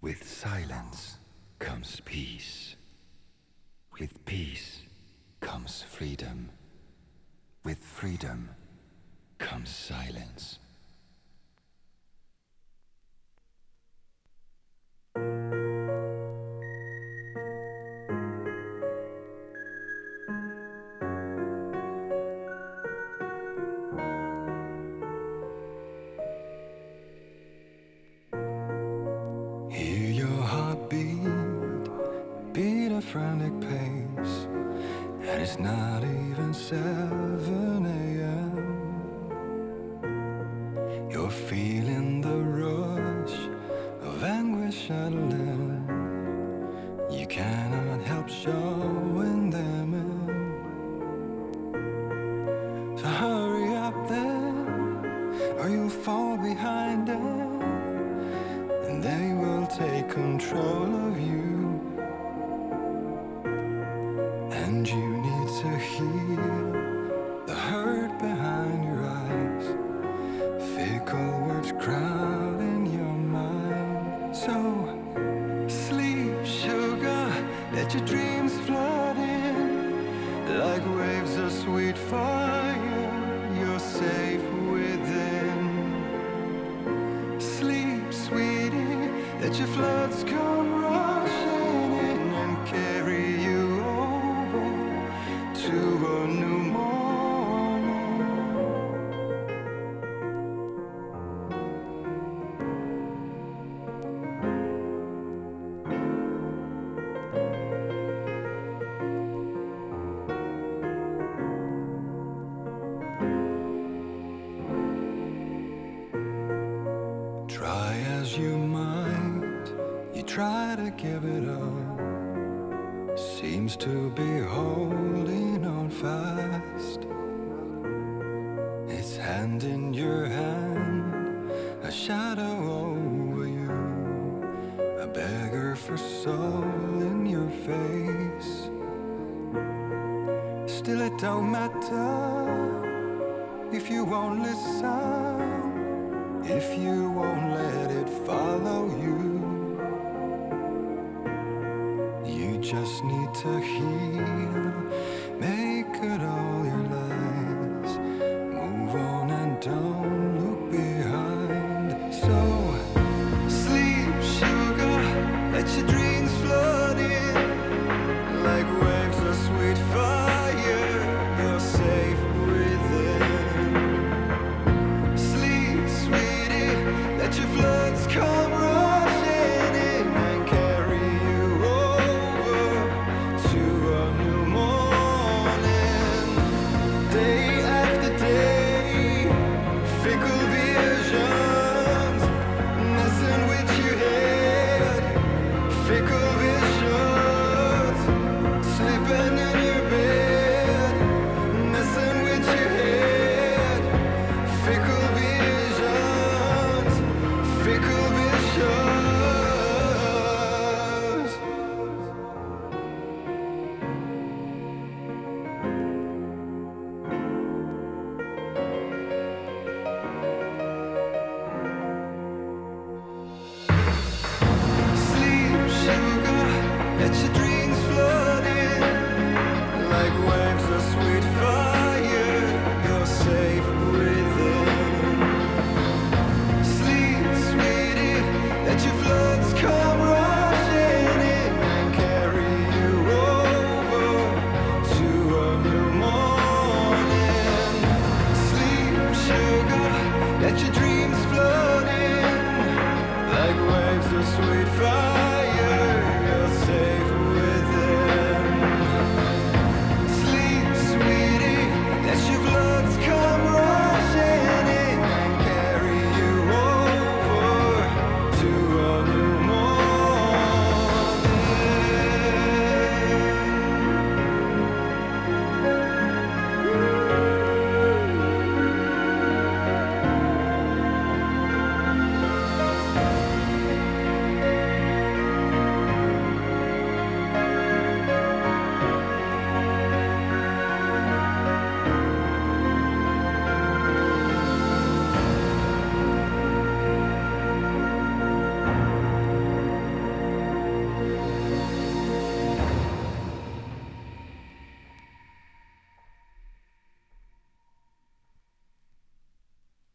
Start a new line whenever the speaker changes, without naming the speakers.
With silence comes peace. With peace comes freedom. With freedom comes silence. Hear your heart beat a frantic pace, and it's not even 7 a.m. You're feeling the rush of anguish adrenaline. You cannot help showing them in. So hurry up then, or you'll fall behind them, and they will take control of you. And you need to heal the hurt behind your eyes. Fickle words crowd in your mind. So sleep, sugar, let your dreams flood in like waves of sweet fire. You're safe within. Sleep, sweetie, let your floods come rushing in and carry you over to a new morning. Try as you might, you try to give it up. Seems to be holding on fast. It's hand in your hand, a shadow over you, a beggar for soul in your face. Still it don't matter if you won't listen, if you won't let it follow you. You just need to heal, make good all your lies, move on and don't look behind. So sleep, sugar, let your dreams flood in like waves of sweet fire. You're safe within. Sleep, sweetie, let your floods come rushing in and carry you over to a new morning. Day after day, fickle visions messing with your head. Fickle visions sleeping in your bed, messing with your head. Fickle visions, fickle visions. Sleep, sugar, let your dreams flood in like waves of sweet fire. You're safe within. Sleep, sweetie, let your floods come rushing in and carry you over to a new morning. Sleep, sugar, let your dreams flood in like waves of sweet fire.